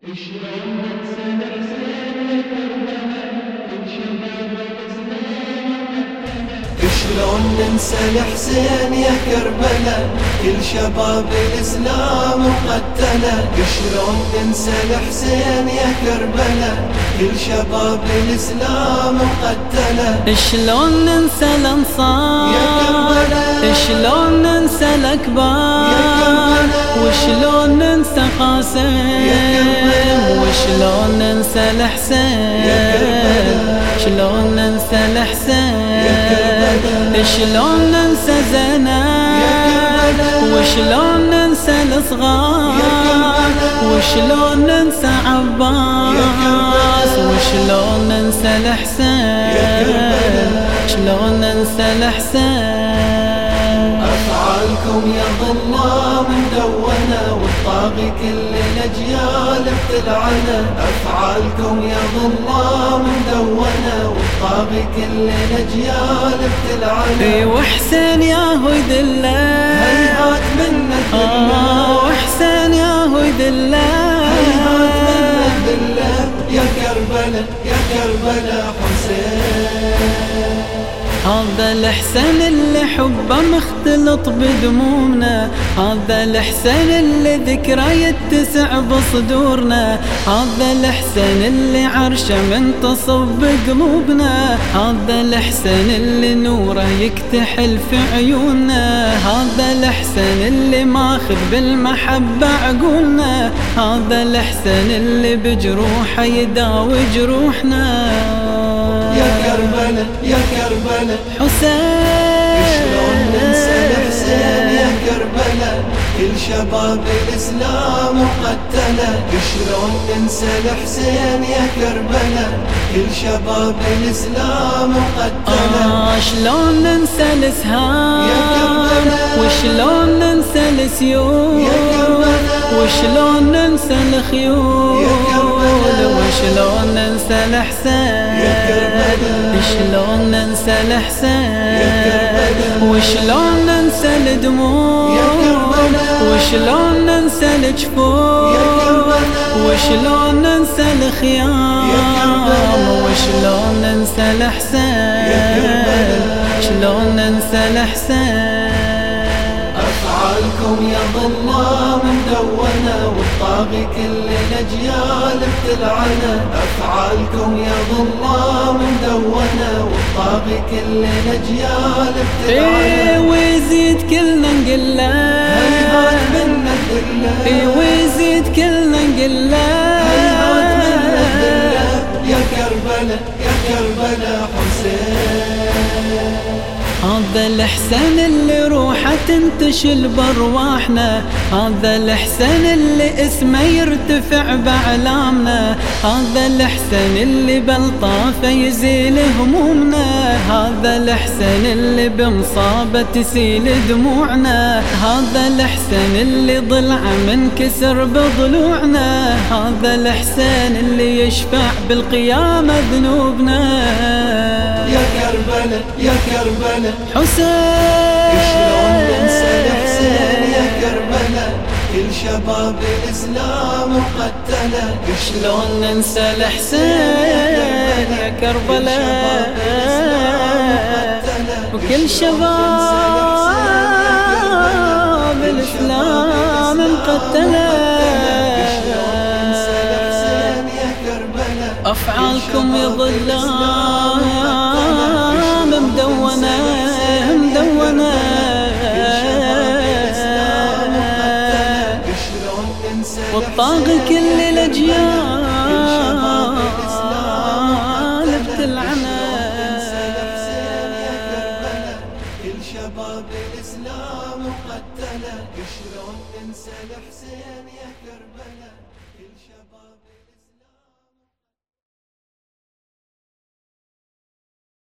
شلون ننسى الحسين يا كربلاء كل شباب الإسلام مقتلة. شلون ننسى الحسين يا كربلاء كل شباب الإسلام مقتلة. شلون ننسى الحسين يا كربلاء كل شباب الإسلام مقتلة. شلون ننسى الأنصار يا كربلاء، شلون ننسى الأكبار، وشلون ننسى قاسم، وشلون ننسى الحسين، شلون ننسى الحسين، شلون ننسى زينب، وشلون ننسى الصغار، وشلون ننسى عباس، وشلون ننسى الحسين، شلون ننسى الحسين. أفعالكم يا ظلام مدونة والطاغي كل الأجيال بتلعنه. أفعالكم يا ظلام مدونة والطاغي كل الأجيال بتلعنه. وحسين ياهو يذله هيهات منك ذله، وحسين ياهو يذله، هيهات منك ذله. يا كربلاء يا كربلاء حسين. هذا الحسين اللي حبه مختلط بدمومنا، هذا الحسين اللي ذكرى يتسع بصدورنا، هذا الحسين اللي عرشه منتصب بقلوبنا، هذا الحسين اللي نوره يكتحل في عيوننا، هذا الحسين اللي ماخذ بالمحبة عقولنا، هذا الحسين اللي بجروحه يداوي جروحنا. يا كربلاء يا كربلاء حسين. شلون ننسى الحسين يا كربلاء كل شباب الإسلام مقتلة. شلون ننسى الحسين يا كربلاء كل شباب الإسلام مقتلة. شلون ننسى الاسهام يا كربلاء، وشلون ننسى السيوف، يا كربلاء، وشلون ننسى الخيول، يا كربلاء، وشلون ننسى الحسين، يا كربلاء، شلون ننسى الحسين، يا كربلاء، وشلون ننسى الدموع، يا كربلاء، وشلون ننسى الجفوف، يا كربلاء، وشلون ننسى الخيام، يا كربلاء، وشلون ننسى الحسين، يا كربلاء، شلون ننسى الحسين. أفعالكم يا ظلام مدونة والطاغي كل الأجيال بتلعنه. أفعالكم يا ظلام مدونة والطاغي كل الأجيال بتلعنه. ويزيد كلنا نقله هيهات منك ذله، ويزيد كلنا نقله هيهات منك ذله. يا كربلاء يا كربلاء حسين. هذا الحسين اللي روحه تنتشل بارواحنا، هذا الحسين اللي اسمه يرتفع باعلامنا، هذا الحسين اللي بلطافه يزيل همومنا، هذا الحسين اللي بمصابه تسيل دموعنا، هذا الحسين اللي ضلعه منكسر بضلوعنا، هذا الحسين اللي يشفع بالقيامه ذنوبنا. يا كربلاء يا كربلاء حسين. شلون ننسى الحسين يا كربلاء كل شباب الإسلام مقتلة. شلون ننسى الحسين يا كربلاء وكل شباب الإسلام مقتلة. أفعالكم يا ظلام مدونة مدونة والطاغي كل الأجيال بتلعنه. كل شباب الإسلام مقتلة. شلون ننسى الحسين يا كربلاء كل شباب